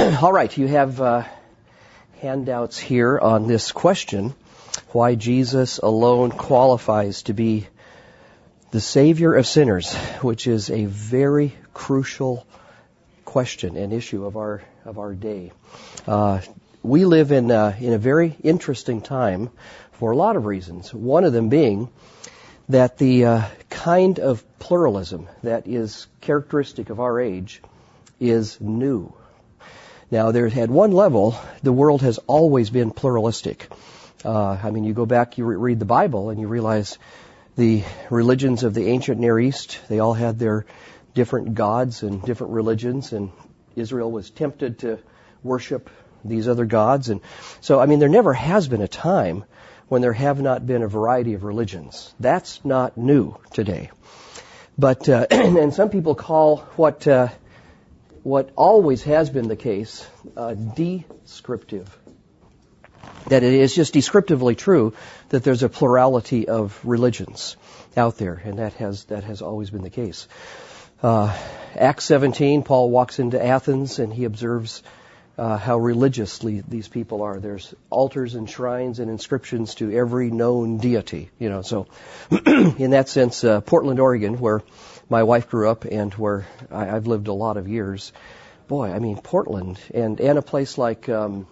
All right, you have handouts here on this question, why Jesus alone qualifies to be the Savior of sinners, which is a very crucial question and issue of our day. We live in a very interesting time for a lot of reasons. One of them being that the kind of pluralism that is characteristic of our age is new. Now, at one level, the world has always been pluralistic. You go back, you read the Bible, and you realize the religions of the ancient Near East, they all had their different gods and different religions, and Israel was tempted to worship these other gods. And so, there never has been a time when there have not been a variety of religions. That's not new today. But, and some people call what always has been the case, descriptive. That it is just descriptively true that there's a plurality of religions out there, and that has always been the case. Acts 17, Paul walks into Athens and he observes how religiously these people are. There's altars and shrines and inscriptions to every known deity. So in that sense, Portland, Oregon, where my wife grew up and where I've lived a lot of years, Portland and a place like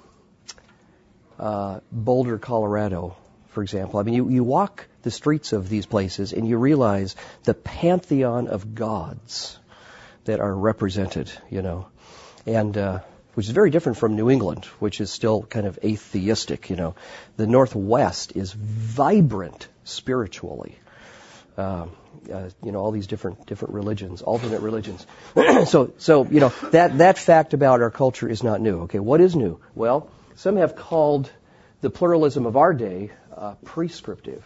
Boulder, Colorado, for example. You walk the streets of these places and you realize the pantheon of gods that are represented, and which is very different from New England, which is still kind of atheistic. The Northwest is vibrant spiritually. All these different religions, alternate religions. So that fact about our culture is not new. Okay, what is new? Well, some have called the pluralism of our day prescriptive.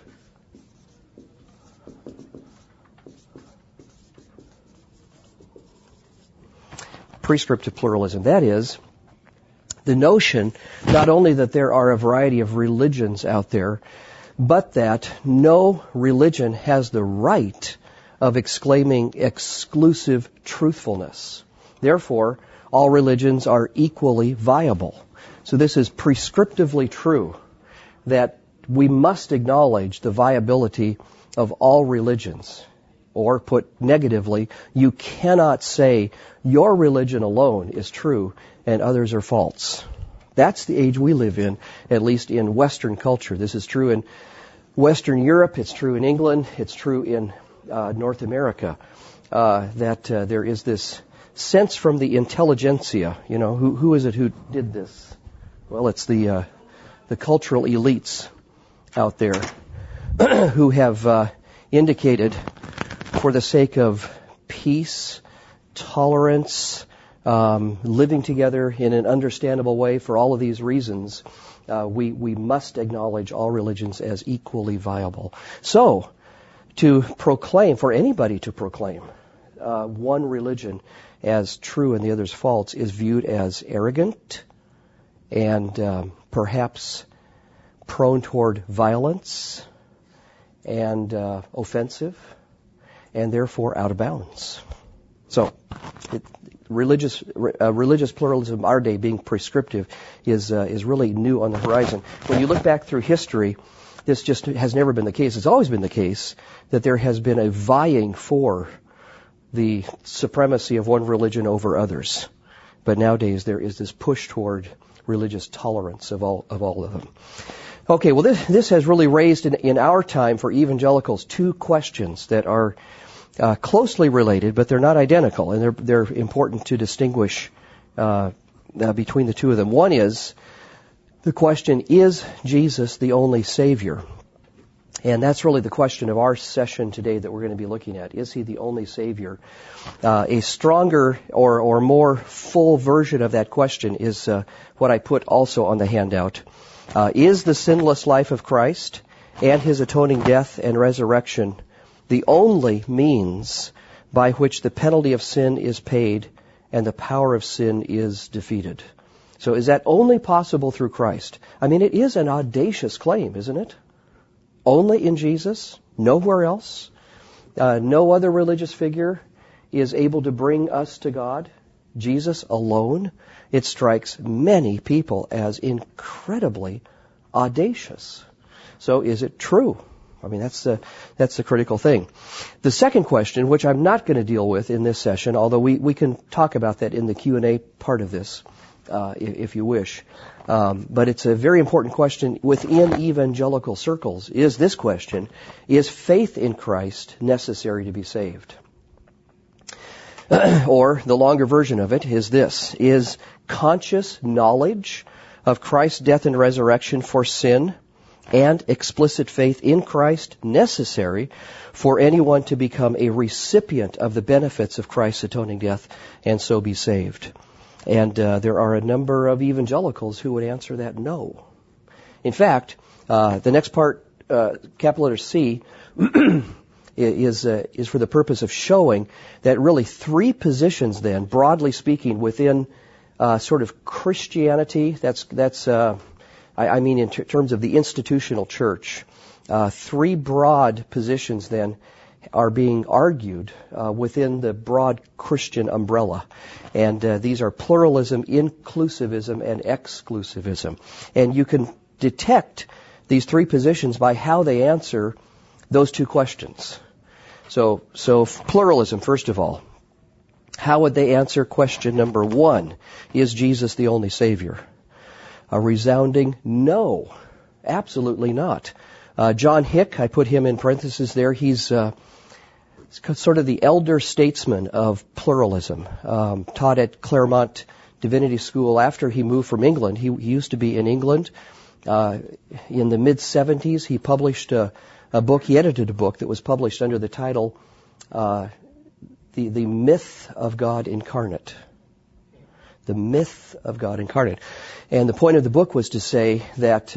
Prescriptive pluralism. That is, the notion not only that there are a variety of religions out there, but that no religion has the right of exclaiming exclusive truthfulness. Therefore, all religions are equally viable. So this is prescriptively true, that we must acknowledge the viability of all religions. Or put negatively, you cannot say your religion alone is true and others are false. That's the age we live in, at least in Western culture. This is true in Western Europe, it's true in England, it's true in North America, that there is this sense from the intelligentsia. Who is it who did this? Well, it's the cultural elites out there who have indicated, for the sake of peace, tolerance, living together in an understandable way, for all of these reasons, we must acknowledge all religions as equally viable. So, to proclaim, for anybody to proclaim one religion as true and the other's false is viewed as arrogant and perhaps prone toward violence and offensive, and therefore out of bounds. So, religious pluralism of our day being prescriptive is really new on the horizon. When you look back through history, this just has never been the case. It's always been the case that there has been a vying for the supremacy of one religion over others. But nowadays there is this push toward religious tolerance of all of them. Okay, well this has really raised in our time for evangelicals two questions that are closely related, but they're not identical, and they're important to distinguish between the two of them. One is the question, is Jesus the only Savior? And that's really the question of our session today that we're going to be looking at. Is He the only Savior? A stronger or more full version of that question is what I put also on the handout. Is the sinless life of Christ and His atoning death and resurrection the only means by which the penalty of sin is paid and the power of sin is defeated? So is that only possible through Christ? It is an audacious claim, isn't it? Only in Jesus, nowhere else. No other religious figure is able to bring us to God. Jesus alone, it strikes many people as incredibly audacious. So is it true? I mean, that's the critical thing. The second question, which I'm not going to deal with in this session, although we can talk about that in the Q&A part of this, if you wish. But it's a very important question within evangelical circles, is this question: is faith in Christ necessary to be saved? Or the longer version of it is this: is conscious knowledge of Christ's death and resurrection for sin and explicit faith in Christ necessary for anyone to become a recipient of the benefits of Christ's atoning death and so be saved? And there are a number of evangelicals who would answer that no. In fact, the next part, capital letter C, is for the purpose of showing that really three positions then, broadly speaking, within sort of Christianity, I mean in terms of the institutional church, three broad positions then are being argued within the broad Christian umbrella. And these are pluralism, inclusivism, and exclusivism. And you can detect these three positions by how they answer those two questions. So pluralism, first of all. How would they answer question number one? Is Jesus the only Savior? A resounding no. Absolutely not. John Hick, I put him in parentheses there. He's sort of the elder statesman of pluralism. Taught at Claremont Divinity School after he moved from England. He used to be in England. In the mid-70s, he published a book. He edited a book that was published under the title The Myth of God Incarnate. The Myth of God Incarnate. And the point of the book was to say that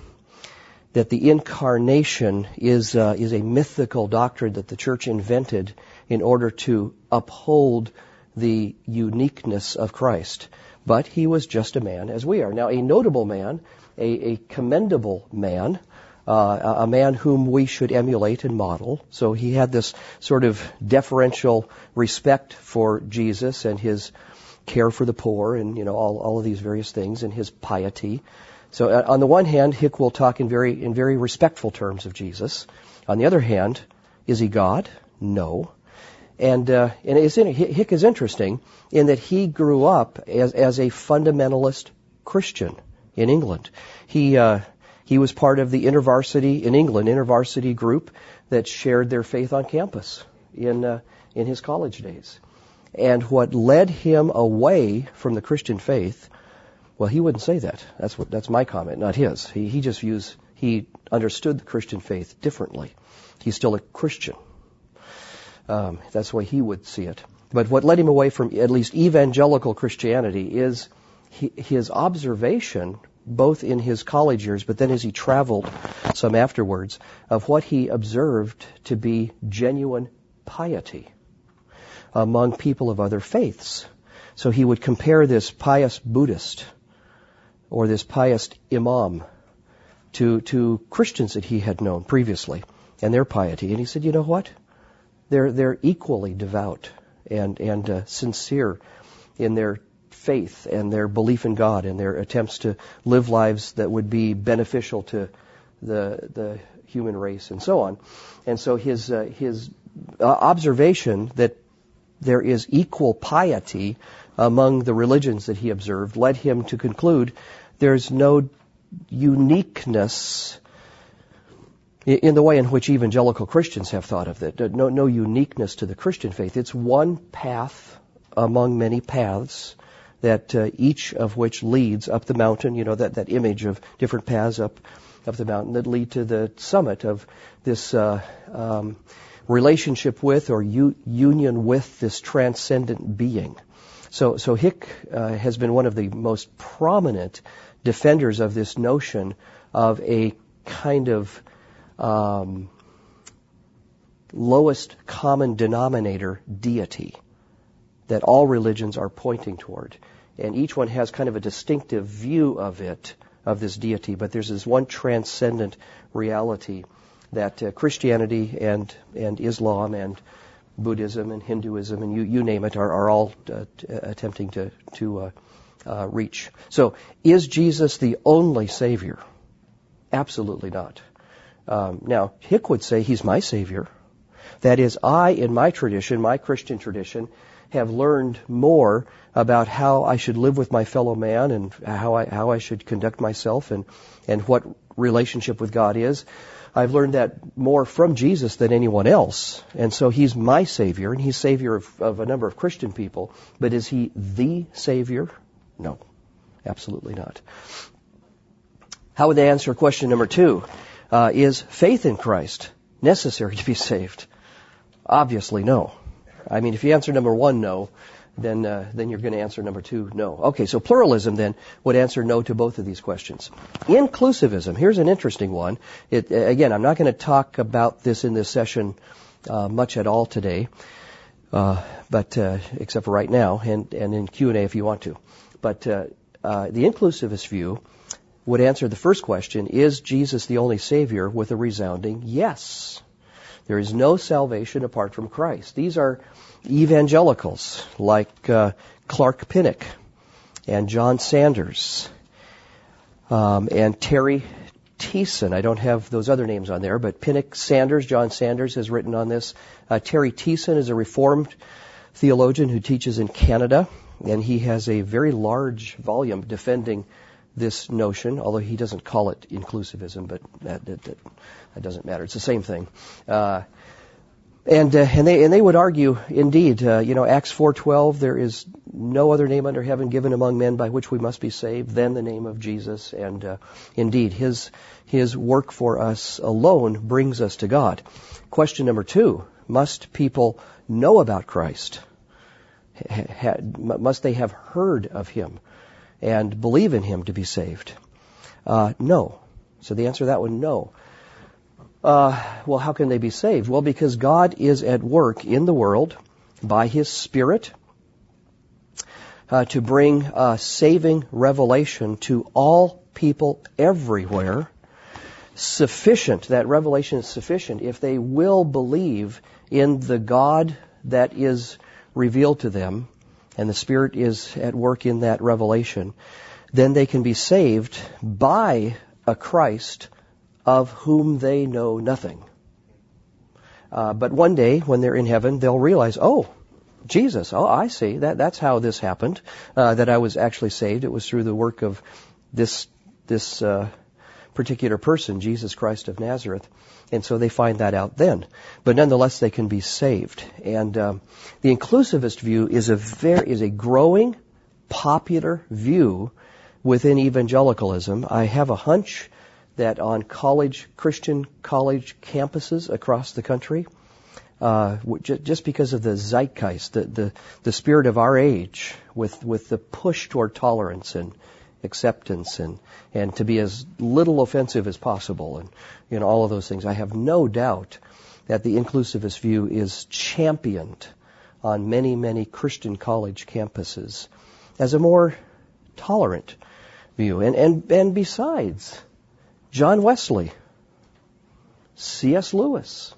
the incarnation is a mythical doctrine that the church invented in order to uphold the uniqueness of Christ. But he was just a man as we are. Now, a notable man, a commendable man, a man whom we should emulate and model. So he had this sort of deferential respect for Jesus and his care for the poor and, all of these various things, and his piety. So on the one hand, Hick will talk in very respectful terms of Jesus. On the other hand, is he God? No. And Hick is interesting in that he grew up as a fundamentalist Christian in England. He was part of the InterVarsity group that shared their faith on campus in his college days. And what led him away from the Christian faith, well, he wouldn't say that. That's my comment, not his. He understood the Christian faith differently. He's still a Christian. That's the way he would see it. But what led him away from at least evangelical Christianity is his observation, both in his college years, but then as he traveled some afterwards, of what he observed to be genuine piety among people of other faiths. So he would compare this pious Buddhist or this pious imam to Christians that he had known previously and their piety. And he said, you know what? They're equally devout and sincere in their faith and their belief in God and their attempts to live lives that would be beneficial to the human race and so on. And so his observation that there is equal piety among the religions that he observed led him to conclude there's no uniqueness in the way in which evangelical Christians have thought of it. No uniqueness to the Christian faith. It's one path among many paths that each of which leads up the mountain, that image of different paths up the mountain that lead to the summit of this relationship with or union with this transcendent being. So Hick has been one of the most prominent defenders of this notion of a kind of lowest common denominator deity that all religions are pointing toward. And each one has kind of a distinctive view of it, of this deity, but there's this one transcendent reality that Christianity and Islam and Buddhism and Hinduism and you name it are all attempting to reach. So, is Jesus the only Savior? Absolutely not. Now, Hick would say he's my Savior. That is, I, in my tradition, my Christian tradition, have learned more about how I should live with my fellow man and how I should conduct myself and what relationship with God is. I've learned that more from Jesus than anyone else. And so he's my Savior, and he's Savior of a number of Christian people. But is he the Savior? No, absolutely not. How would they answer question number 2? Is faith in Christ necessary to be saved? Obviously, no. I mean, if you answer number 1, no, then you're going to answer number 2, no. Okay, so pluralism then would answer no to both of these questions. Inclusivism, here's an interesting one. Again, I'm not going to talk about this in this session much at all today, but except for right now, and in Q&A if you want to. But the inclusivist view would answer the first question, is Jesus the only Savior, with a resounding yes. There is no salvation apart from Christ. These are evangelicals like Clark Pinnock and John Sanders and Terry Thiessen. I don't have those other names on there, but Pinnock, Sanders, John Sanders has written on this. Terry Thiessen is a Reformed theologian who teaches in Canada, and he has a very large volume defending this notion, although he doesn't call it inclusivism, but that doesn't matter. It's the same thing. And they would argue, indeed, Acts 4:12, there is no other name under heaven given among men by which we must be saved than the name of Jesus. And indeed, his work for us alone brings us to God. Question number 2, must people know about Christ? Must they have heard of him and believe in him to be saved? No. So the answer to that one, no. Well, how can they be saved? Well, because God is at work in the world by his Spirit to bring saving revelation to all people everywhere. Sufficient, that revelation is sufficient if they will believe in the God that is revealed to them, and the Spirit is at work in that revelation. Then they can be saved by a Christ of whom they know nothing. But one day, when they're in heaven, they'll realize, oh, Jesus, oh, I see. That's how this happened, that I was actually saved. It was through the work of this particular person, Jesus Christ of Nazareth. And so they find that out then. But nonetheless, they can be saved. And the inclusivist view is a growing, popular view within evangelicalism. I have a hunch that on Christian college campuses across the country, just because of the zeitgeist, the spirit of our age, with the push toward tolerance and acceptance and to be as little offensive as possible and all of those things, I have no doubt that the inclusivist view is championed on many, many Christian college campuses as a more tolerant view. And besides, John Wesley, C.S. Lewis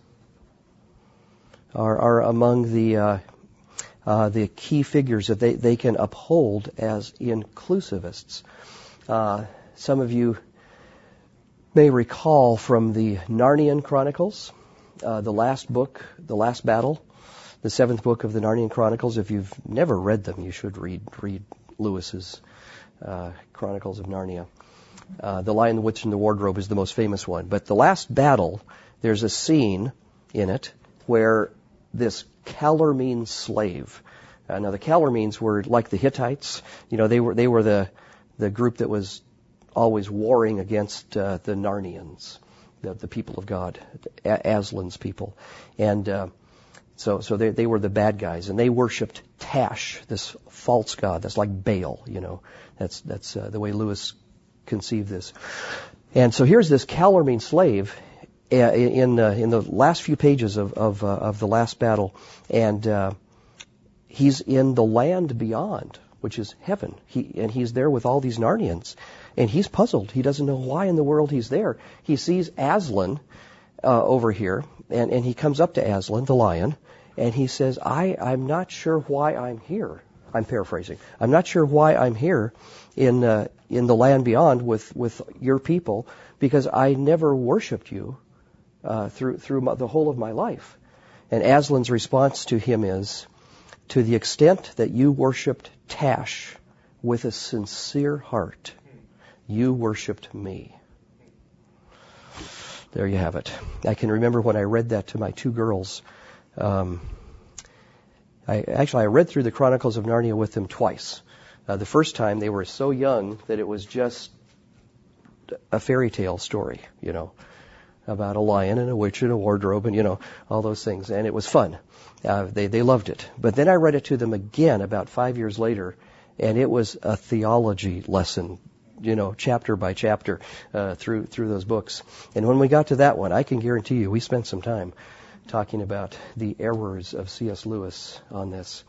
are among the key figures that they can uphold as inclusivists. Some of you may recall from the Narnian Chronicles, the last book, The Last Battle, the 7th book of the Narnian Chronicles. If you've never read them, you should read Lewis's Chronicles of Narnia. The Lion, the Witch, and the Wardrobe is the most famous one. But The Last Battle, there's a scene in it where this Calormene slave. Now the Calormenes were like the Hittites. They were the group that was always warring against the Narnians, the people of God, Aslan's people, and so they were the bad guys, and they worshipped Tash, this false god that's like Baal. That's the way Lewis conceived this. And so here's this Calormene slave in the last few pages of The Last Battle, and he's in the land beyond, which is heaven. He's there with all these Narnians, and he's puzzled. He doesn't know why in the world he's there. He sees Aslan over here, and he comes up to Aslan, the lion, And he says, I'm not sure why I'm here. I'm paraphrasing. I'm not sure why I'm here in the land beyond with your people, because I never worshipped you through the whole of my life. And Aslan's response to him is, to the extent that you worshipped Tash with a sincere heart, you worshipped me. There you have it. I can remember when I read that to my two girls. I read through the Chronicles of Narnia with them twice. The first time they were so young that it was just a fairy tale story, about a lion and a witch and a wardrobe and, all those things. And it was fun. They loved it. But then I read it to them again about 5 years later, and it was a theology lesson, chapter by chapter, through those books. And when we got to that one, I can guarantee you we spent some time talking about the errors of C.S. Lewis on this.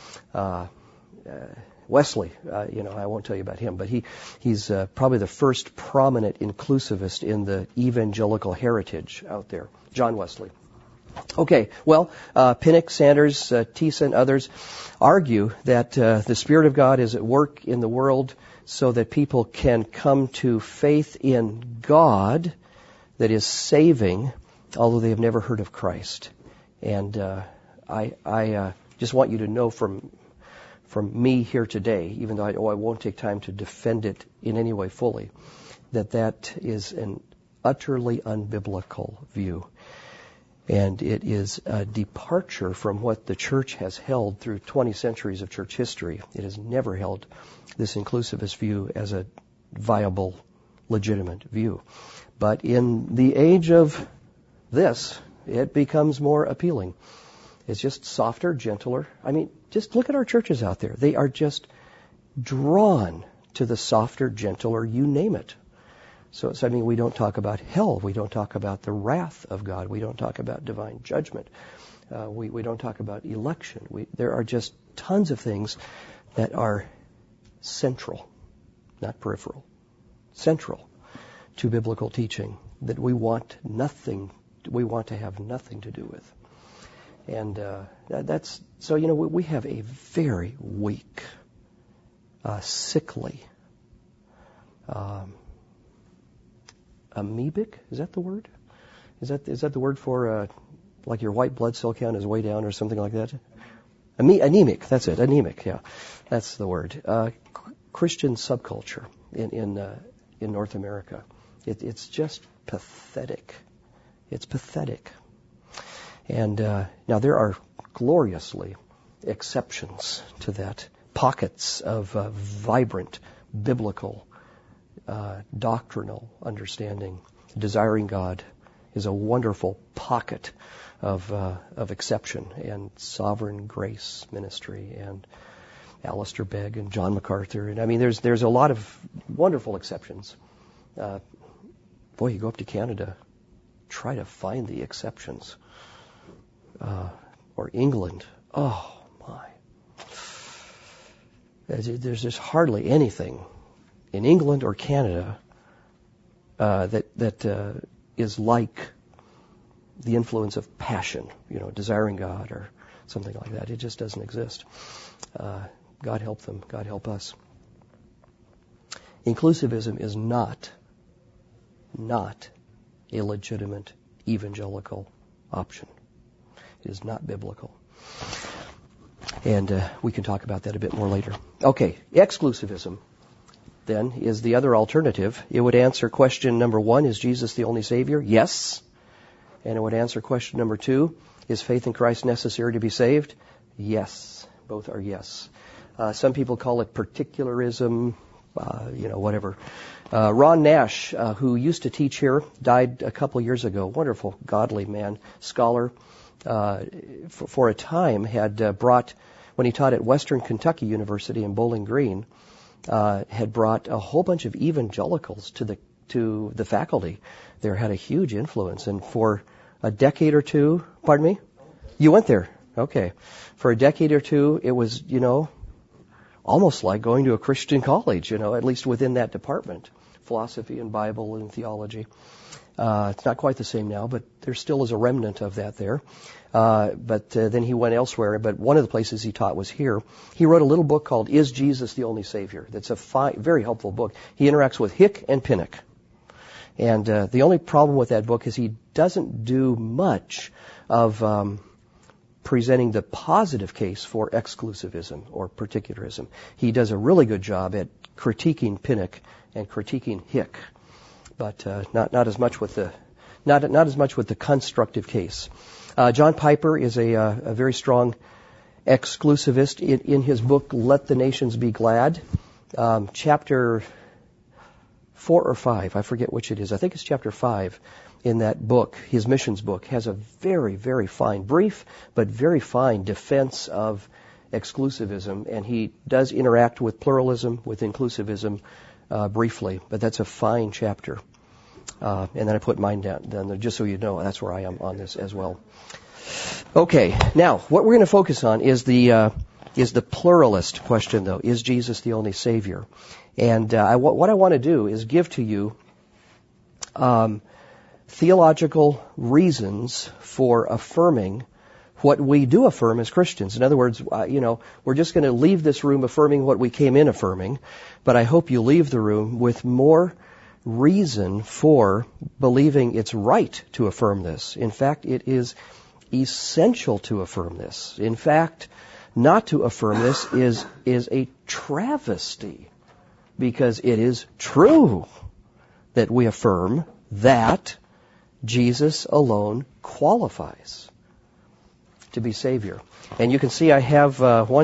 Wesley, I won't tell you about him, but he's probably the first prominent inclusivist in the evangelical heritage out there, John Wesley. Okay, well, Pinnock, Sanders, Tisa, and others argue that the Spirit of God is at work in the world so that people can come to faith in God that is saving, although they have never heard of Christ. And I just want you to know from me here today, even though I won't take time to defend it in any way fully, that is an utterly unbiblical view. And it is a departure from what the church has held through 20 centuries of church history. It has never held this inclusivist view as a viable, legitimate view. But in the age of this, it becomes more appealing. It's just softer, gentler. I mean, just look at our churches out there. They are just drawn to the softer, gentler, you name it. So we don't talk about hell. We don't talk about the wrath of God. We don't talk about divine judgment. We don't talk about election. There are just tons of things that are central, not peripheral, central to biblical teaching that we want to have nothing to do with. And we have a very weak, sickly, amoebic, is that the word? Is that the word for like your white blood cell count is way down or something like that? Anemic, that's it, anemic, yeah. That's the word. Christian subculture in North America. It's just pathetic. It's pathetic. And now there are gloriously exceptions to that. Pockets of vibrant biblical doctrinal understanding. Desiring God is a wonderful pocket of exception, and Sovereign Grace Ministry and Alistair Begg and John MacArthur. And I mean, there's a lot of wonderful exceptions. You go up to Canada, try to find the exceptions. Or England. Oh my. There's just hardly anything in England or Canada that is like the influence of passion, desiring God or something like that. It just doesn't exist. God help them. God help us. Inclusivism is not a legitimate evangelical option. It is not biblical. And we can talk about that a bit more later. Okay, exclusivism, then, is the other alternative. It would answer question number 1, is Jesus the only Savior? Yes. And it would answer question number 2, is faith in Christ necessary to be saved? Yes. Both are yes. Some people call it particularism, whatever. Ron Nash, who used to teach here, died a couple years ago. Wonderful, godly man, scholar. For a time had brought, when he taught at Western Kentucky University in Bowling Green, had brought a whole bunch of evangelicals to the faculty. There had a huge influence, and for a decade or two, pardon me? You went there? Okay. For a decade or two, it was, almost like going to a Christian college, at least within that department. Philosophy and Bible and theology. It's not quite the same now, but there still is a remnant of that there. but then he went elsewhere. But one of the places he taught was here. He wrote a little book called Is Jesus the Only Savior? That's a very helpful book. He interacts with Hick and Pinnock. And the only problem with that book is he doesn't do much of presenting the positive case for exclusivism or particularism. He does a really good job at critiquing Pinnock and critiquing Hick, but not as much with the constructive case. John Piper is a very strong exclusivist. In his book Let the Nations Be Glad, chapter 4 or 5, I forget which it is. I think it's chapter 5 in that book, his missions book, has a very, very fine, brief, but very fine defense of exclusivism. And he does interact with pluralism, with inclusivism briefly, but that's a fine chapter. And then I put mine down, just so you know, that's where I am on this as well. Okay, now, what we're going to focus on is the pluralist question, though. Is Jesus the only Savior? And what I want to do is give to you theological reasons for affirming what we do affirm as Christians. In other words, we're just going to leave this room affirming what we came in affirming, but I hope you leave the room with more reason for believing it's right to affirm this. In fact, it is essential to affirm this. In fact, not to affirm this is a travesty, because it is true that we affirm that Jesus alone qualifies to be Savior. And you can see I have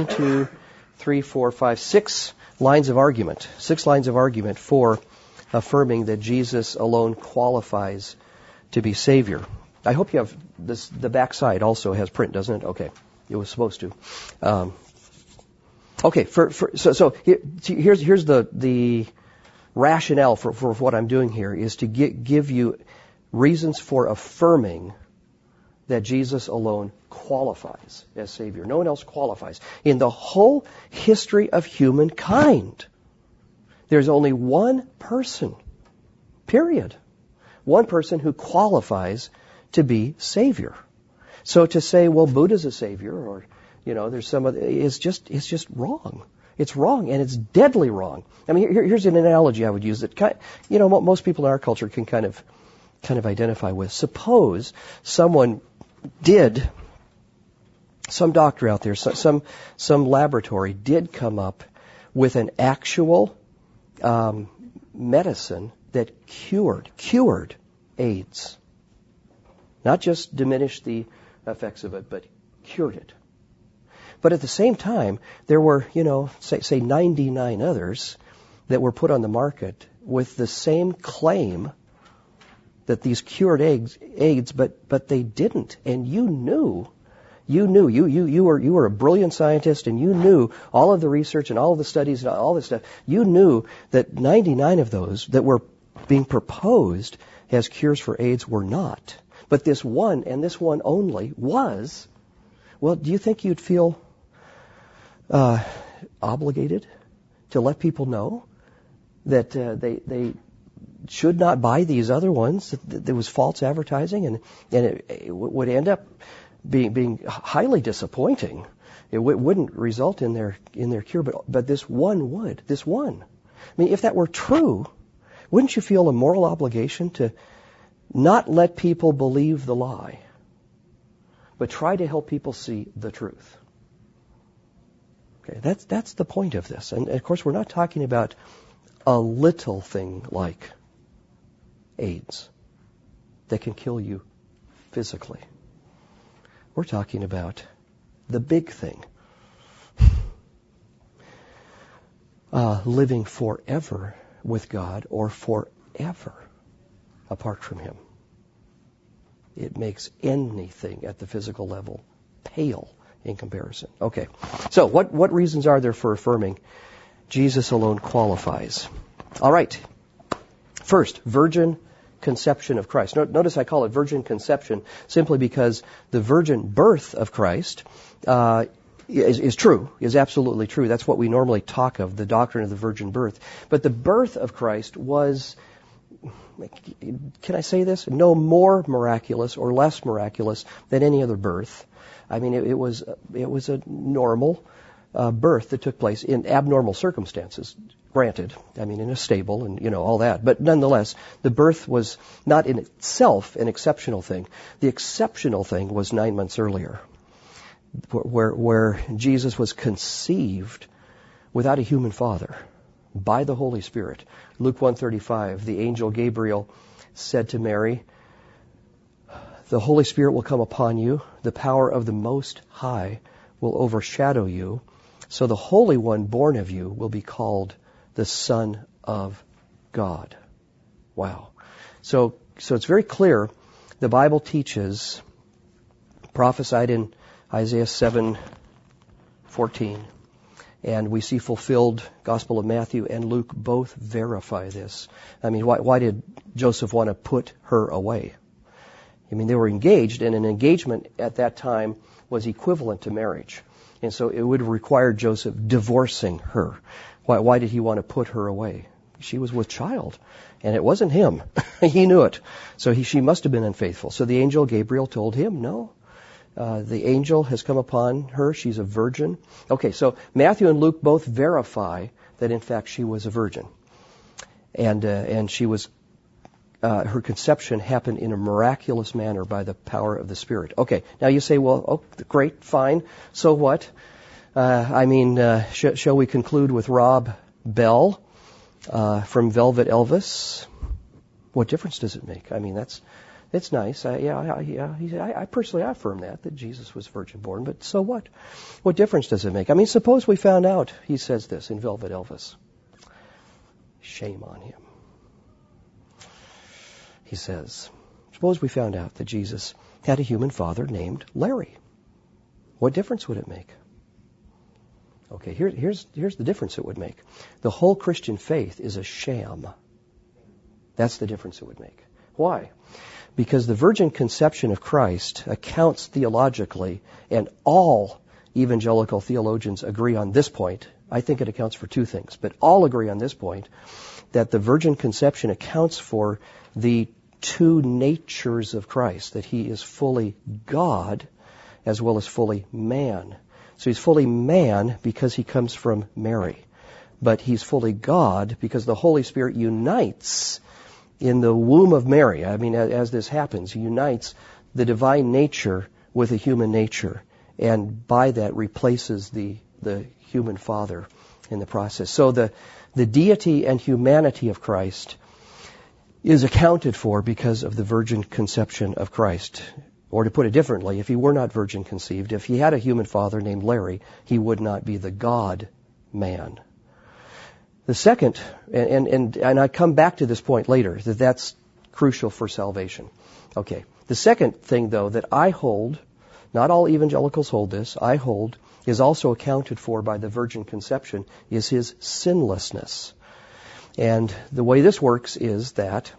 6 lines of argument. 6 lines of argument for affirming that Jesus alone qualifies to be Savior. I hope you have this. The back side also has print, doesn't it? Okay, it was supposed to. Okay, so here's the rationale for what I'm doing here is to give you reasons for affirming that Jesus alone qualifies as Savior. No one else qualifies. In the whole history of humankind, there's only one person, period. One person who qualifies to be Savior. So to say, well, Buddha's a Savior, or there's some other, it's just wrong. It's wrong, and it's deadly wrong. I mean, here's an analogy I would use that most people in our culture can kind of identify with. Suppose some doctor out there, some laboratory did come up with an actual medicine that cured AIDS. Not just diminished the effects of it, but cured it. But at the same time, there were, say 99 others that were put on the market with the same claim that these cured AIDS, but they didn't. And you were a brilliant scientist, and you knew all of the research and all of the studies and all this stuff. You knew that 99 of those that were being proposed as cures for AIDS were not. But this one, and this one only, was. Well, do you think you'd feel obligated to let people know that they should not buy these other ones, that there was false advertising, and it would end up being highly disappointing? It wouldn't result in their cure, but this one would. This one. I mean, if that were true, wouldn't you feel a moral obligation to not let people believe the lie, but try to help people see the truth? Okay, that's the point of this. And of course, we're not talking about a little thing like AIDS that can kill you physically. We're talking about the big thing. Living forever with God or forever apart from Him. It makes anything at the physical level pale in comparison. Okay, so what reasons are there for affirming Jesus alone qualifies? All right. First, virgin conception of Christ. Notice I call it virgin conception simply because the virgin birth of Christ is true, is absolutely true. That's what we normally talk of, the doctrine of the virgin birth. But the birth of Christ was can I say this? No more miraculous or less miraculous than any other birth. I mean, it was a normal birth that took place in abnormal circumstances. Granted, I mean, in a stable and, all that. But nonetheless, the birth was not in itself an exceptional thing. The exceptional thing was 9 months earlier, where Jesus was conceived without a human father by the Holy Spirit. Luke 1:35, the angel Gabriel said to Mary, "The Holy Spirit will come upon you. The power of the Most High will overshadow you. So the Holy One born of you will be called the Son of God." Wow. So it's very clear. The Bible teaches, prophesied in Isaiah 7:14, and we see fulfilled Gospel of Matthew and Luke both verify this. I mean, why did Joseph want to put her away? I mean, they were engaged, and an engagement at that time was equivalent to marriage. And so it would require Joseph divorcing her. Why did he want to put her away? She was with child, and it wasn't him. He knew it. So she must have been unfaithful. So the angel Gabriel told him, no, the angel has come upon her. She's a virgin. Okay, so Matthew and Luke both verify that, in fact, she was a virgin. And she was, her conception happened in a miraculous manner by the power of the Spirit. Okay, now you say, well, great, fine. So what? Shall we conclude with Rob Bell from Velvet Elvis? What difference does it make? I mean, it's nice. I personally affirm that Jesus was virgin born, but so what? What difference does it make? I mean, suppose we found out, he says this in Velvet Elvis. Shame on him. He says, suppose we found out that Jesus had a human father named Larry. What difference would it make? Okay, here's the difference it would make. The whole Christian faith is a sham. That's the difference it would make. Why? Because the virgin conception of Christ accounts theologically, and all evangelical theologians agree on this point. I think it accounts for two things, but all agree on this point, that the virgin conception accounts for the two natures of Christ, that he is fully God as well as fully man. So he's fully man because he comes from Mary. But he's fully God because the Holy Spirit unites in the womb of Mary. I mean, as this happens, he unites the divine nature with a human nature, and by that replaces the human father in the process. So the deity and humanity of Christ is accounted for because of the virgin conception of Christ. Or to put it differently, if he were not virgin conceived, if he had a human father named Larry, he would not be the God-man. The second, and I come back to this point later, that's crucial for salvation. Okay. The second thing, though, that I hold, not all evangelicals hold this, I hold, is also accounted for by the virgin conception, is his sinlessness. And the way this works is that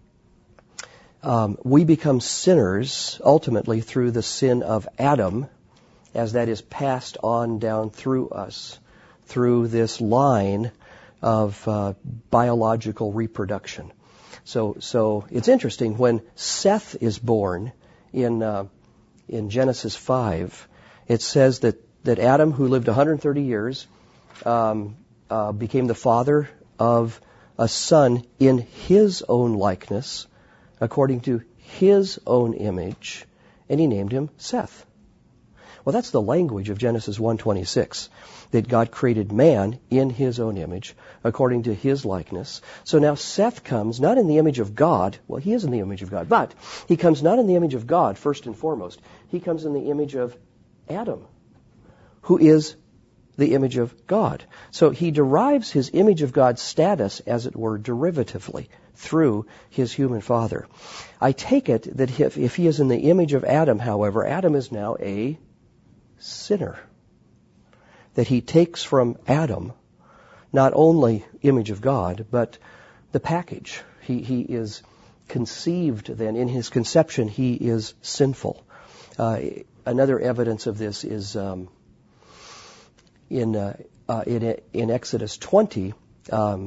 we become sinners ultimately through the sin of Adam, as that is passed on down through us, through this line of biological reproduction. So it's interesting, when Seth is born in Genesis 5, it says that Adam, who lived 130 years, became the father of a son in his own likeness, according to his own image, and he named him Seth. Well, that's the language of Genesis 1:26, that God created man in his own image, according to his likeness. So now Seth comes not in the image of God. Well, he is in the image of God, but he comes not in the image of God, first and foremost. He comes in the image of Adam, who is the image of God. So he derives his image of God status, as it were, derivatively, through his human father. I take it that if he is in the image of Adam, however, Adam is now a sinner. That he takes from Adam not only image of God, but the package. He is conceived then. In his conception, he is sinful. Another evidence of this is in Exodus 20,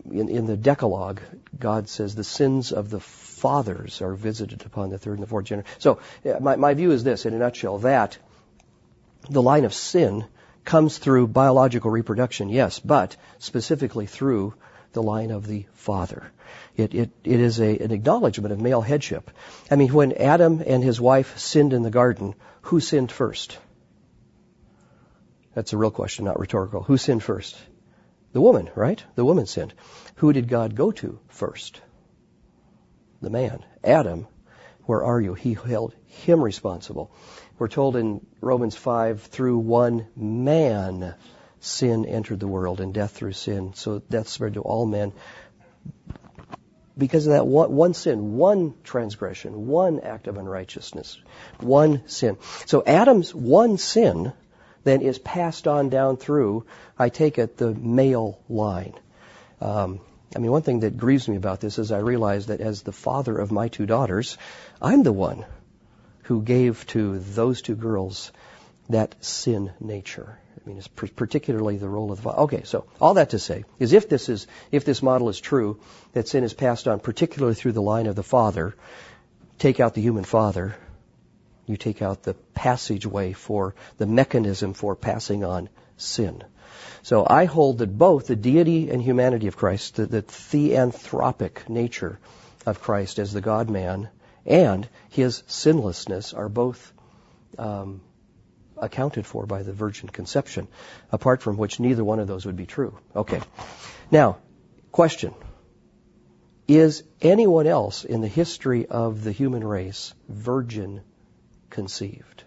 in the Decalogue, God says the sins of the fathers are visited upon the third and the fourth generation. So my view is this, in a nutshell, that the line of sin comes through biological reproduction, yes, but specifically through the line of the father. It is an acknowledgement of male headship. I mean, when Adam and his wife sinned in the garden, who sinned first? That's a real question, not rhetorical. Who sinned first? The woman, right? The woman sinned. Who did God go to first? The man. Adam, where are you? He held him responsible. We're told in Romans 5, through one man sin entered the world, and death through sin. So death spread to all men. Because of that one sin, one transgression, one act of unrighteousness, one sin. So Adam's one sin then is passed on down through, I take it, the male line. One thing that grieves me about this is I realize that as the father of my two daughters, I'm the one who gave to those two girls that sin nature. I mean, it's particularly the role of the father. Okay, so all that to say is if this model is true, that sin is passed on particularly through the line of the father, take out the human father, you take out the passageway for the mechanism for passing on sin. So I hold that both the deity and humanity of Christ, the theanthropic nature of Christ as the God-man, and his sinlessness are both accounted for by the virgin conception, apart from which neither one of those would be true. Okay. Now, question. Is anyone else in the history of the human race virgin conceived?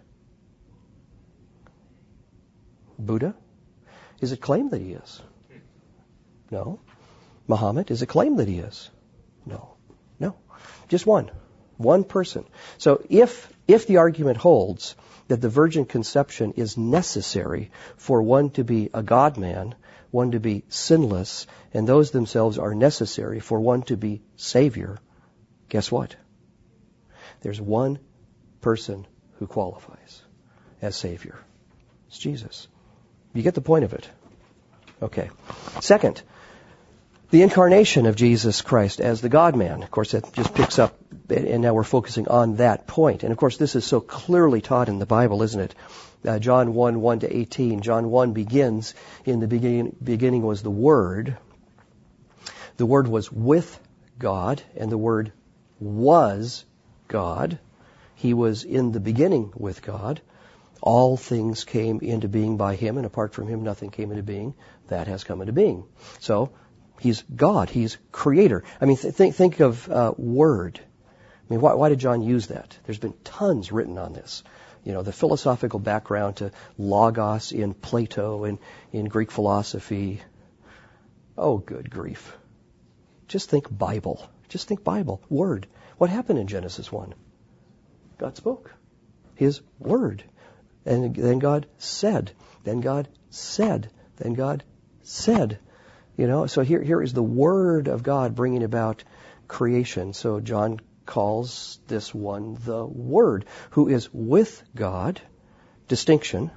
Buddha? Is it claimed that he is? No. Muhammad? Is it claimed that he is? No. No. Just one. One person. So if the argument holds that the virgin conception is necessary for one to be a God-man, one to be sinless, and those themselves are necessary for one to be Savior, guess what? There's one person who qualifies as Savior. It's Jesus. You get the point of it. Okay. Second, the incarnation of Jesus Christ as the God-man. Of course, that just picks up, and now we're focusing on that point. And of course, this is so clearly taught in the Bible, isn't it? John 1, 1 to 18. John 1 begins, in the beginning was the Word. The Word was with God, and the Word was God. He was in the beginning with God. All things came into being by Him, and apart from Him, nothing came into being that has come into being. So, He's God. He's Creator. I mean, think of Word. I mean, why did John use that? There's been tons written on this. You know, the philosophical background to logos in Plato and in Greek philosophy. Oh, good grief. Just think Bible. Just think Bible. Word. What happened in Genesis 1? God spoke. His Word. And then God said. Then God said. Then God said. You know, so here is the Word of God bringing about creation. So John calls this one the Word, who is with God, distinction,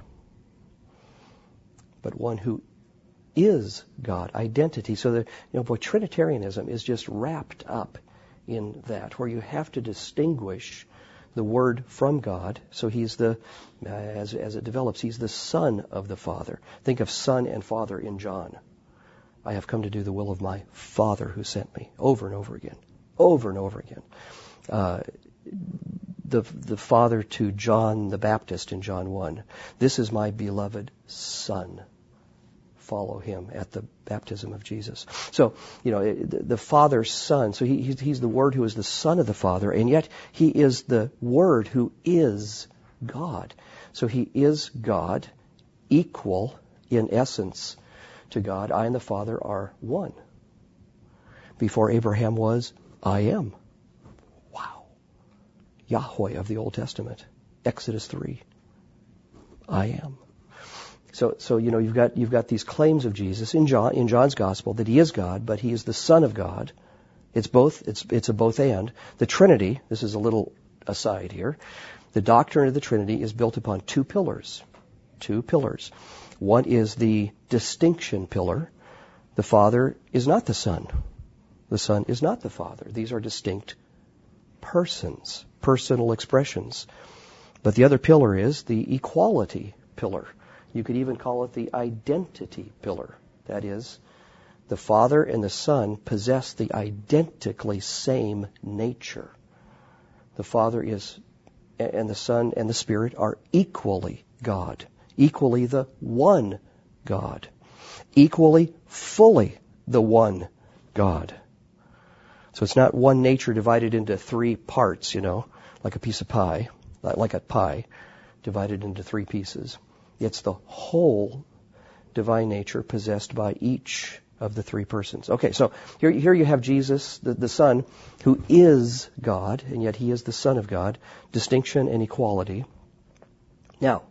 but one who is God, identity. So Trinitarianism is just wrapped up in that, where you have to distinguish the Word from God. So He's as it develops, He's the Son of the Father. Think of Son and Father in John. I have come to do the will of my Father who sent me, over and over again. Over and over again. The Father to John the Baptist in John 1. This is my beloved Son. Follow Him at the baptism of Jesus. So, the Father's Son. So He's the Word who is the Son of the Father, and yet He is the Word who is God. So He is God, equal in essence to God. I and the Father are one. Before Abraham was, I am. Wow. Yahweh of the Old Testament. Exodus 3. I am. So you've got these claims of Jesus in John's Gospel that He is God, but He is the Son of God. It's both. It's a both and. The Trinity. This is a little aside here. The doctrine of the Trinity is built upon two pillars. Two pillars. One is the distinction pillar, The Father is not the Son. The Son is not the Father. These are distinct persons, personal expressions. But the other pillar is the equality pillar. You could even call it the identity pillar. That is, the Father and the Son possess the identically same nature. The Father is, and the Son and the Spirit are equally God, equally the one God, equally, fully the one God. So it's not one nature divided into three parts, like a piece of pie, like a pie divided into three pieces. It's the whole divine nature possessed by each of the three persons. Okay, so here you have Jesus, the Son, who is God, and yet he is the Son of God, distinction and equality. Now,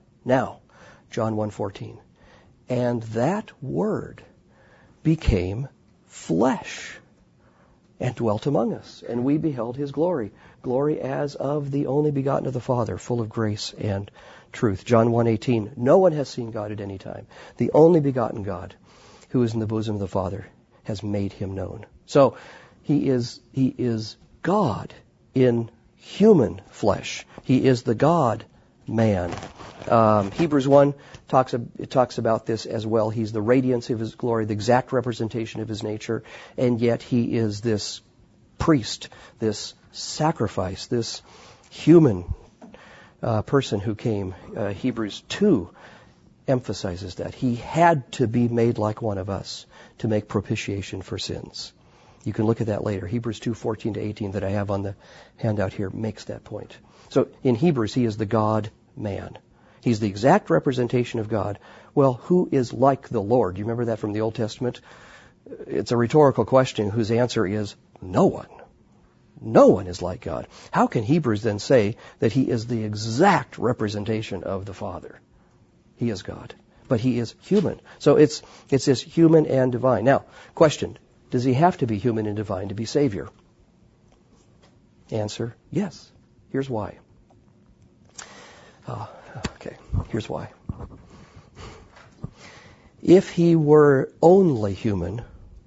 John 1:14. And that Word became flesh and dwelt among us, and we beheld his glory, glory as of the only begotten of the Father, full of grace and truth. John 1:18. No one has seen God at any time. The only begotten God, who is in the bosom of the Father, has made him known. So he is God in human flesh. He is the God-man. Hebrews 1 talks about this as well. He's the radiance of his glory, the exact representation of his nature, and yet he is this priest, this sacrifice, this human person who came. Hebrews 2 emphasizes that. He had to be made like one of us to make propitiation for sins. You can look at that later. Hebrews 2:14-18 that I have on the handout here makes that point. So in Hebrews, he is the God-man. He's the exact representation of God. Well, who is like the Lord? Do you remember that from the Old Testament? It's a rhetorical question whose answer is no one. No one is like God. How can Hebrews then say that he is the exact representation of the Father? He is God, but he is human. So it's this human and divine. Now, question, does he have to be human and divine to be Savior? Answer, yes. Here's why. Here's why. If he were only human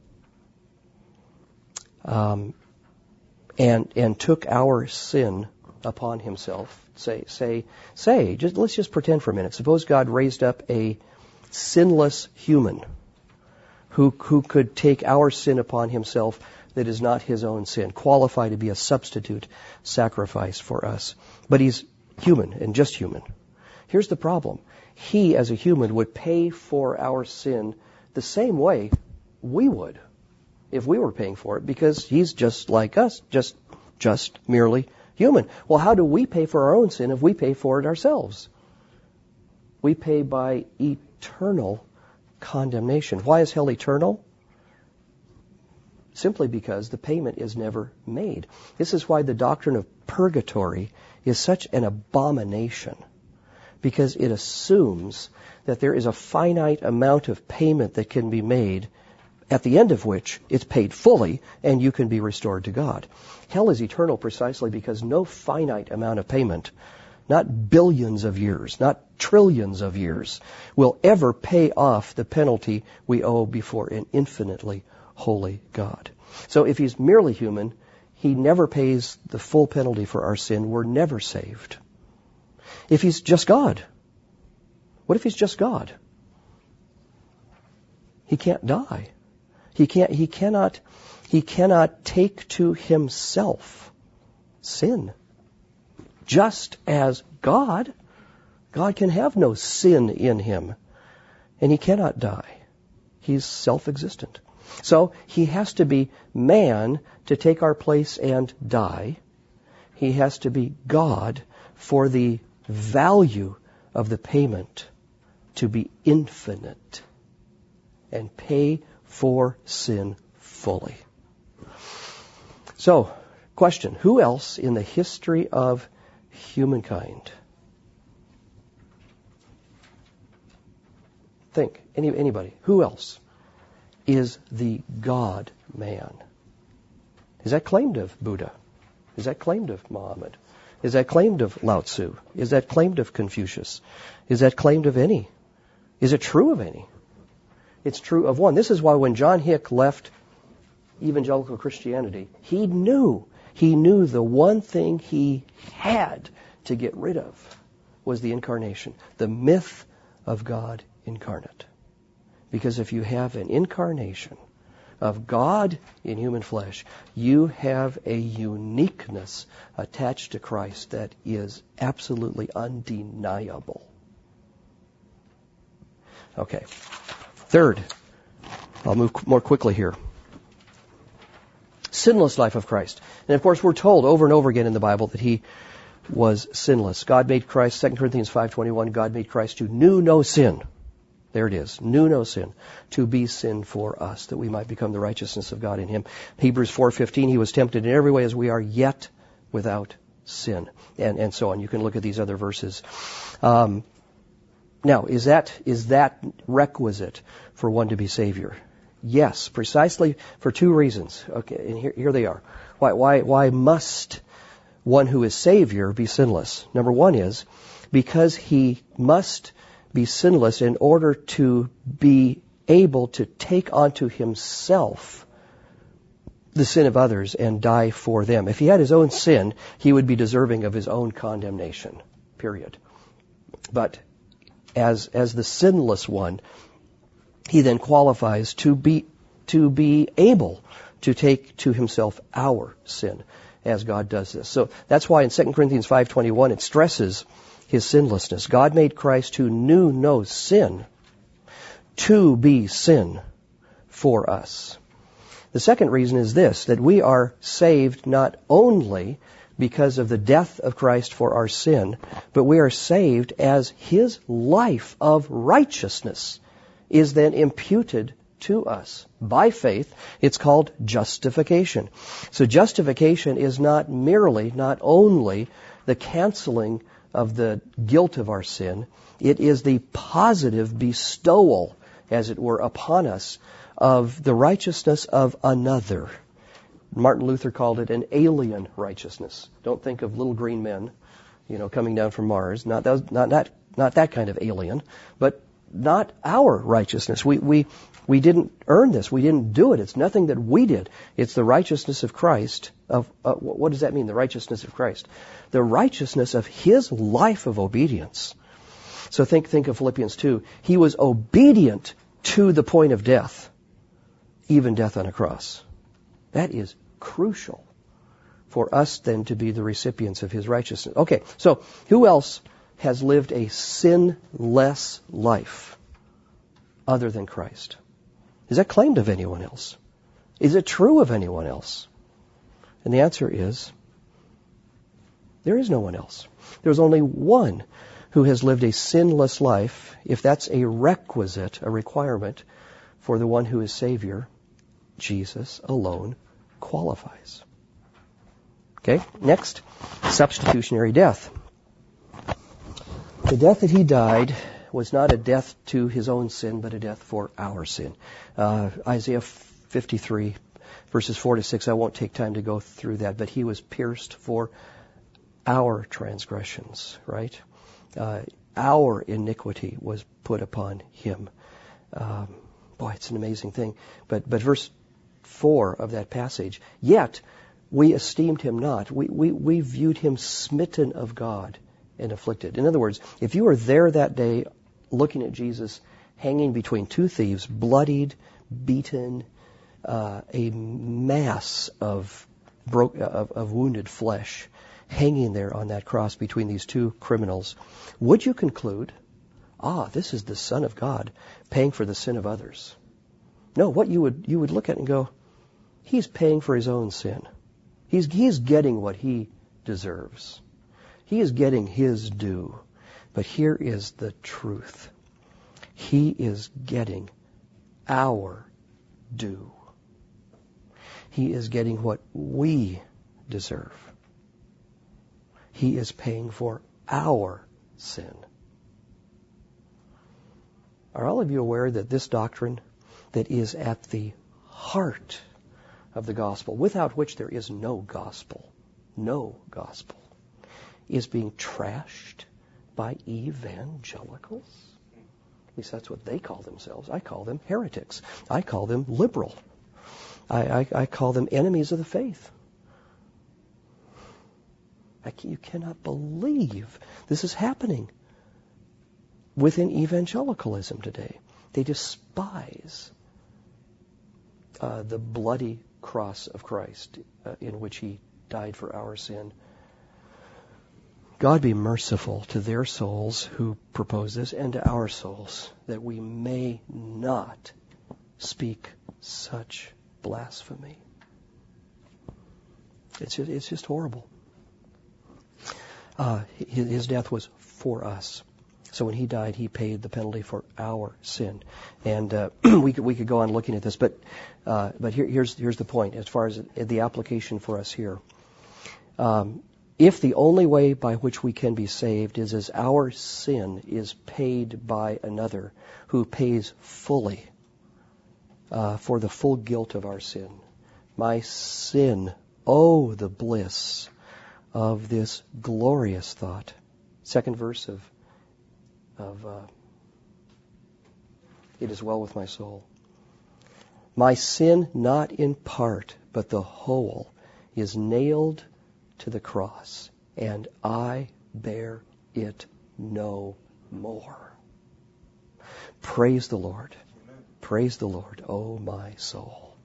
and took our sin upon himself, let's just pretend for a minute. Suppose God raised up a sinless human who could take our sin upon himself that is not his own sin, qualified to be a substitute sacrifice for us. But he's human and just human. Here's the problem. He, as a human, would pay for our sin the same way we would if we were paying for it, because he's just like us, just merely human. Well, how do we pay for our own sin if we pay for it ourselves? We pay by eternal condemnation. Why is hell eternal? Simply because the payment is never made. This is why the doctrine of purgatory is such an abomination, because it assumes that there is a finite amount of payment that can be made, at the end of which it's paid fully and you can be restored to God. Hell is eternal precisely because no finite amount of payment, not billions of years, not trillions of years, will ever pay off the penalty we owe before an infinitely holy God. So if he's merely human, he never pays the full penalty for our sin. We're never saved. If he's just God, what if he's just God? He can't die. He cannot take to himself sin. Just as God can have no sin in him, and he cannot die. He's self-existent. So he has to be man to take our place and die. He has to be God for the value of the payment to be infinite and pay for sin fully. So, question, who else in the history of humankind? Think, anybody, who else is the God-man? Is that claimed of Buddha? Is that claimed of Muhammad? Is that claimed of Lao Tzu? Is that claimed of Confucius? Is that claimed of any? Is it true of any? It's true of one. This is why when John Hick left evangelical Christianity, he knew the one thing he had to get rid of was the incarnation, the myth of God incarnate. Because if you have an incarnation of God in human flesh, you have a uniqueness attached to Christ that is absolutely undeniable. Okay. Third, I'll move more quickly here. Sinless life of Christ. And of course, we're told over and over again in the Bible that he was sinless. God made Christ, 2 Corinthians 5:21, God made Christ who knew no sin. There it is, knew no sin, to be sin for us, that we might become the righteousness of God in him. Hebrews 4:15, he was tempted in every way as we are, yet without sin. And so on. You can look at these other verses. Now, is that requisite for one to be Savior? Yes, precisely for two reasons. Okay, and here they are. Why must one who is Savior be sinless? Number one is because he must be sinless in order to be able to take onto himself the sin of others and die for them. If he had his own sin, he would be deserving of his own condemnation, period. But as the sinless one, he then qualifies to be able to take to himself our sin as God does this. So that's why in 2 Corinthians 5:21 it stresses his sinlessness. God made Christ who knew no sin to be sin for us. The second reason is this, that we are saved not only because of the death of Christ for our sin, but we are saved as his life of righteousness is then imputed to us. By faith, it's called justification. So justification is not only the canceling of the guilt of our sin, it is the positive bestowal, as it were, upon us of the righteousness of another. Martin Luther called it an alien righteousness. Don't think of little green men, coming down from Mars. Not that kind of alien, but not our righteousness. We didn't earn this. We didn't do it. It's nothing that we did. It's the righteousness of Christ. What does that mean? The righteousness of Christ, the righteousness of his life of obedience. So think of Philippians 2. He was obedient to the point of death, even death on a cross. That is crucial for us then to be the recipients of his righteousness. Okay, so who else has lived a sinless life other than Christ? Is that claimed of anyone else? Is it true of anyone else? And the answer is, there is no one else. There's only one who has lived a sinless life, if that's a requisite, a requirement for the one who is Savior. Jesus alone qualifies. Okay, next, substitutionary death. The death that he died was not a death to his own sin, but a death for our sin. Isaiah 53, verses 4 to 6, I won't take time to go through that, but he was pierced for our transgressions, right? Our iniquity was put upon him. Boy, it's an amazing thing. But verse 4 of that passage, yet we esteemed him not. We viewed him smitten of God and afflicted. In other words, if you were there that day looking at Jesus hanging between two thieves, bloodied, beaten, a mass of wounded flesh hanging there on that cross between these two criminals, would you conclude, this is the Son of God paying for the sin of others? No, what you would look at and go, he's paying for his own sin. He's getting what he deserves. He is getting his due. But here is the truth. He is getting our due. He is getting what we deserve. He is paying for our sin. Are all of you aware that this doctrine that is at the heart of the gospel, without which there is no gospel, is being trashed by evangelicals? At least that's what they call themselves. I call them heretics. I call them liberal. I call them enemies of the faith. You cannot believe this is happening within evangelicalism today. They despise the bloody cross of Christ in which He died for our sin. God be merciful to their souls who propose this and to our souls, that we may not speak such blasphemy. It's just horrible. His death was for us. So when He died, He paid the penalty for our sin. And we could go on looking at this, but here's the point as far as the application for us here. If the only way by which we can be saved is as our sin is paid by another who pays fully for the full guilt of our sin, my sin, oh, the bliss of this glorious thought. Second verse of It is well with my soul. My sin, not in part, but the whole, is nailed to the cross, and I bear it no more. Praise the Lord. Amen. Praise the Lord, O my soul.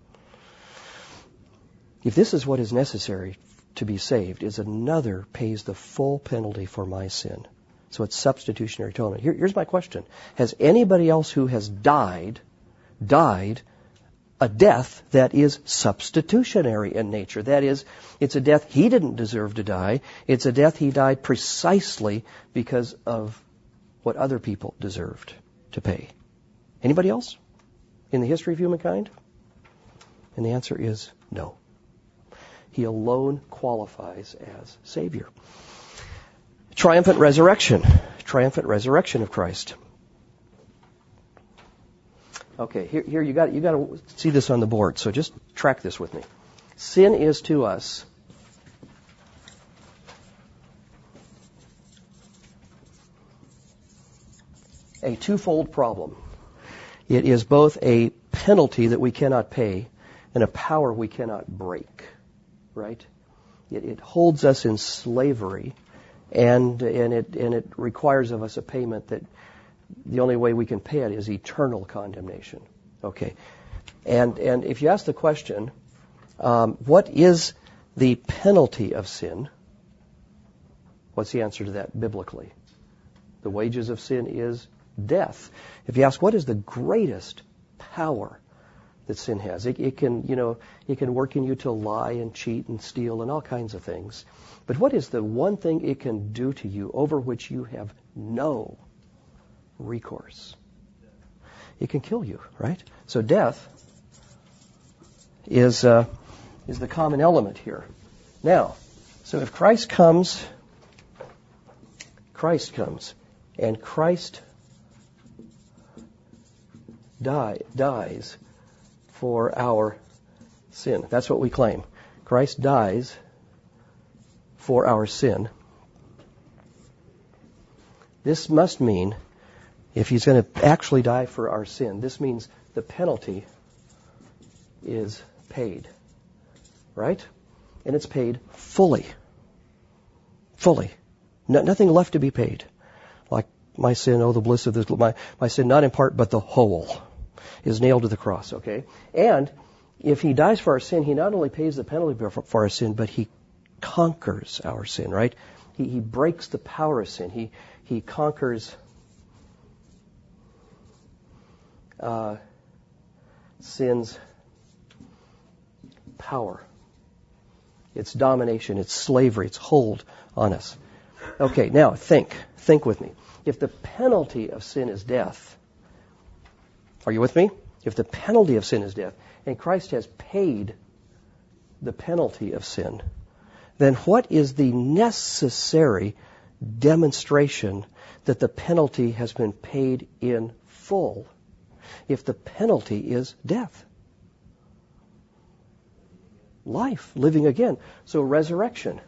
If this is what is necessary to be saved, is another pays the full penalty for my sin. So it's substitutionary atonement. Here's my question. Has anybody else who has died a death that is substitutionary in nature? That is, it's a death he didn't deserve to die. It's a death he died precisely because of what other people deserved to pay. Anybody else in the history of humankind? And the answer is no. He alone qualifies as Savior. Triumphant resurrection of Christ. Okay, here you got to see this on the board. So just track this with me. Sin is to us a twofold problem. It is both a penalty that we cannot pay and a power we cannot break. Right? It holds us in slavery, and it requires of us a payment that the only way we can pay it is eternal condemnation. Okay. And if you ask the question, what is the penalty of sin? What's the answer to that biblically? The wages of sin is death. If you ask what is the greatest power that sin has, it can work in you to lie and cheat and steal and all kinds of things. But what is the one thing it can do to you over which you have no recourse? It can kill you, right? So death is the common element here. Now, so if Christ comes, and Christ dies for our sin. That's what we claim. Christ dies for our sin. This must mean, if He's going to actually die for our sin, this means the penalty is paid. Right? And it's paid fully. Fully. Nothing left to be paid. Like my sin, oh the bliss of this, my sin, not in part, but the whole, is nailed to the cross, okay? And if He dies for our sin, He not only pays the penalty for our sin, but He conquers our sin, right? He breaks the power of sin. He conquers sin's power, its domination, its slavery, its hold on us. Okay, now think with me. If the penalty of sin is death, are you with me? If the penalty of sin is death, and Christ has paid the penalty of sin, then what is the necessary demonstration that the penalty has been paid in full if the penalty is death? Life, living again. So resurrection.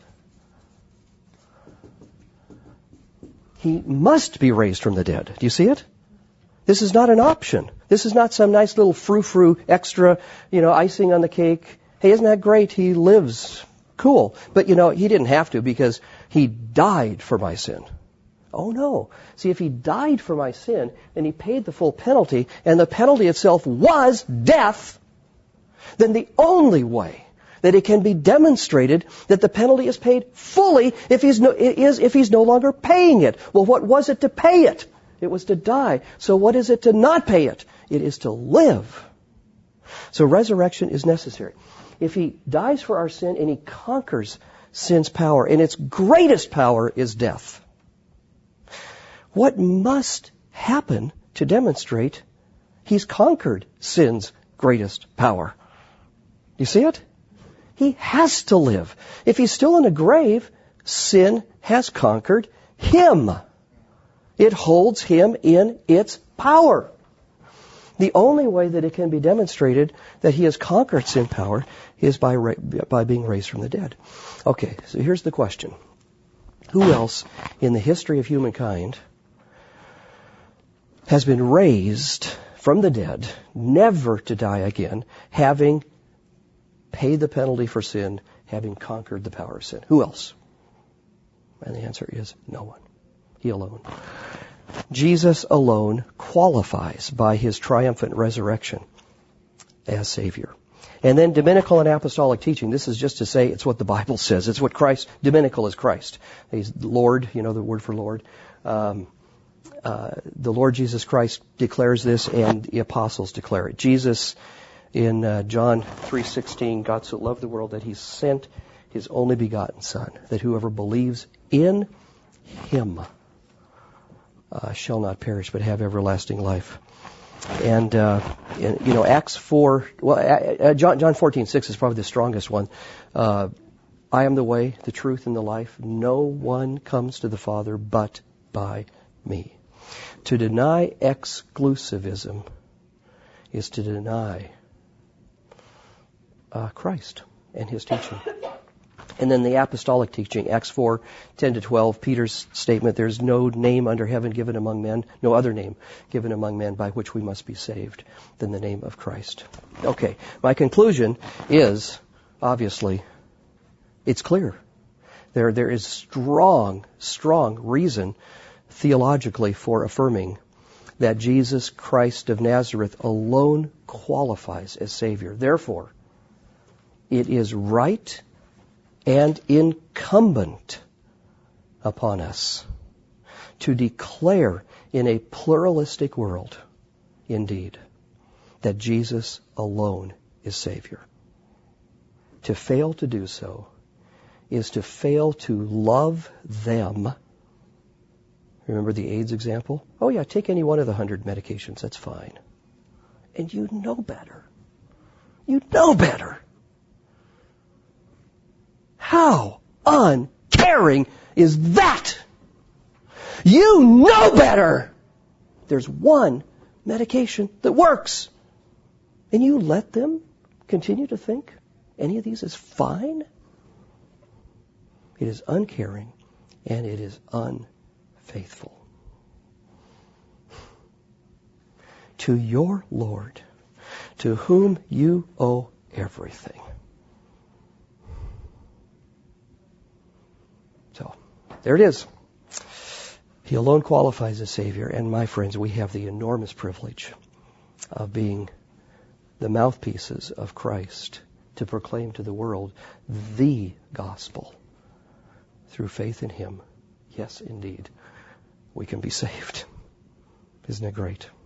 He must be raised from the dead. Do you see it? This is not an option. This is not some nice little frou-frou extra, icing on the cake. Hey, isn't that great? He lives. Cool. But he didn't have to because he died for my sin. Oh no. See, if he died for my sin, then he paid the full penalty, and the penalty itself was death, then the only way that it can be demonstrated that the penalty is paid fully if he's no longer paying it. Well, what was it to pay it? It was to die. So what is it to not pay it? It is to live. So resurrection is necessary. If he dies for our sin and he conquers sin's power, and its greatest power is death, what must happen to demonstrate he's conquered sin's greatest power? You see it? He has to live. If he's still in a grave, sin has conquered him. It holds him in its power. The only way that it can be demonstrated that he has conquered sin power is by being raised from the dead. Okay, so here's the question. Who else in the history of humankind has been raised from the dead, never to die again, having paid the penalty for sin, having conquered the power of sin? Who else? And the answer is no one. He alone. Jesus alone qualifies by his triumphant resurrection as Savior. And then Dominical and apostolic teaching. This is just to say it's what the Bible says. It's what Christ, Dominical is Christ. He's Lord, the word for Lord. The Lord Jesus Christ declares this, and the apostles declare it. Jesus, in John 3:16, God so loved the world that he sent his only begotten Son, that whoever believes in him shall not perish but have everlasting life. And Acts 4, John 14:6 is probably the strongest one. I am the way, the truth, and the life. No one comes to the Father but by me. To deny exclusivism is to deny Christ and his teaching. And then the apostolic teaching, Acts 4:10-12, Peter's statement, there's no name under heaven given among men, no other name given among men by which we must be saved than the name of Christ. Okay, my conclusion is, obviously, it's clear. There is strong reason theologically for affirming that Jesus Christ of Nazareth alone qualifies as Savior. Therefore, it is right and incumbent upon us to declare in a pluralistic world, indeed, that Jesus alone is Savior. To fail to do so is to fail to love them. Remember the AIDS example? Oh yeah, take any one of the 100 medications, that's fine. And you know better. You know better. How uncaring is that? You know better. There's one medication that works. And you let them continue to think any of these is fine? It is uncaring and it is unfaithful. To your Lord, to whom you owe everything. So, there it is. He alone qualifies as Savior, and my friends, we have the enormous privilege of being the mouthpieces of Christ to proclaim to the world the gospel. Through faith in Him, yes, indeed, we can be saved. Isn't it great?